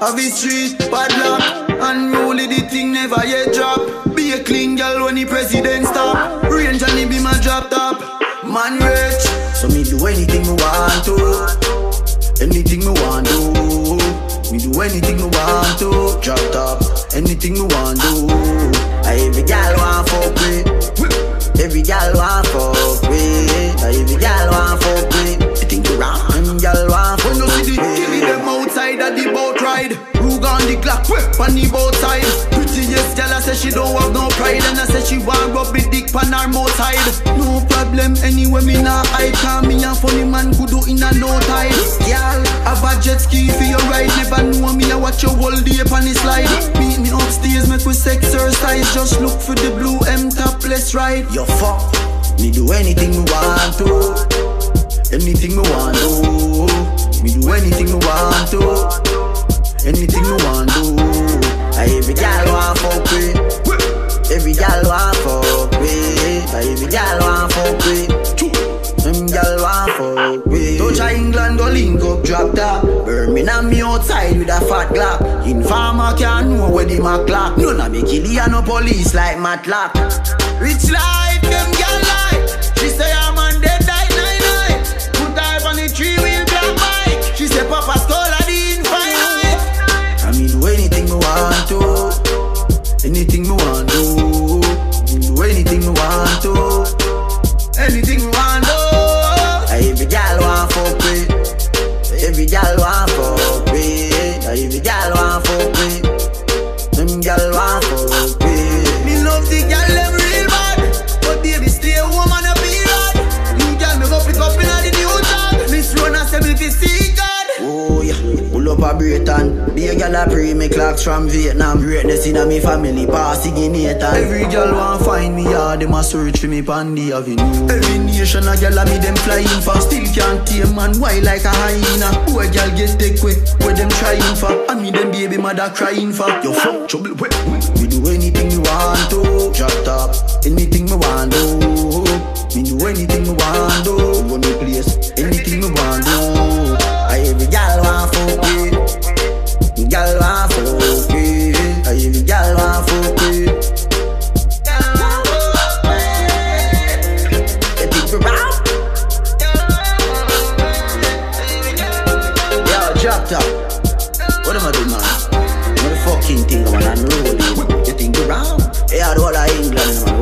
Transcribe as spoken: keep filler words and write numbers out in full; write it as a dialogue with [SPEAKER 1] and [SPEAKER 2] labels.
[SPEAKER 1] Have a street, padlock, unruly the thing never yet drop. Be a clean girl when the president stop. Range and he be my drop top. Man rich, so me do anything me want to. Anything me want to. Me do anything me want to. Drop top, anything me want to. I every gal want fuck with. Every gal want fuck with. I every gal want fuck with. You think you wrong? Every gal want fuck with. When you see the killing them outside of the boat ride. Rug on the clock, whip on the boat side. Prettiest gal I say she don't have no pride. And I say she want rub the dick on her mouth side. No problem anyway me nah hide. Cause me a funny man could do in a no tide. Gal, have a jet ski for your ride. Never know me I watch your whole day on the slide. Meet me upstairs make we exercise. Just look for the blue M topless ride. Yo fuck, me do anything me want to. Anything me want to. Me do anything me want to. Anything me want to. I every gal want fuck with. Every gal want fuck with. I every gal want fuck with. Them gal want fuck with. Touch a England go link up drop top. Birmingham me outside with a fat Glock. Informer can't know where the Mac clock. None of me kill ya no police like Matlock. Rich life them gal like. She say I'm on dead die nine nine. Put her on the three wheel black bike. She say Papa stole her the infinite. I me do anything me want to. Anything me want to. Me do anything me want to. Anything me want to. Every gal want fuck with. Every gal want fuck with. Every gal want fuck with. Them gal want fuck with. Me love the gal them real bad. But baby stay home on a period. You gal me go pick up in the new job. Miss Rona say me fi see God. Oh yeah, pull up a Britain. Be a gal a pray me clocks from Vietnam. Greatness in a me family passy Guineatan. Every gal want find me yard. Them a search for me pan the avenue. Every nation a gal a me them flying for. Still can't tame man why like a hyena. Who a gal get take way where them trying for. And me them baby mother crying for. Yo fuck trouble wait. We do anything we want to. Drop top, anything we want to. Me do anything we want to. Run the place, anything we want to. I every gal want fuck with. Gal want fuck with. I every gal want fuck with. You think we round? Yo, drop top. What am I doing, man? What the fucking thing, man? I'm rolling. You think we round? Yeah, the whole of England, man.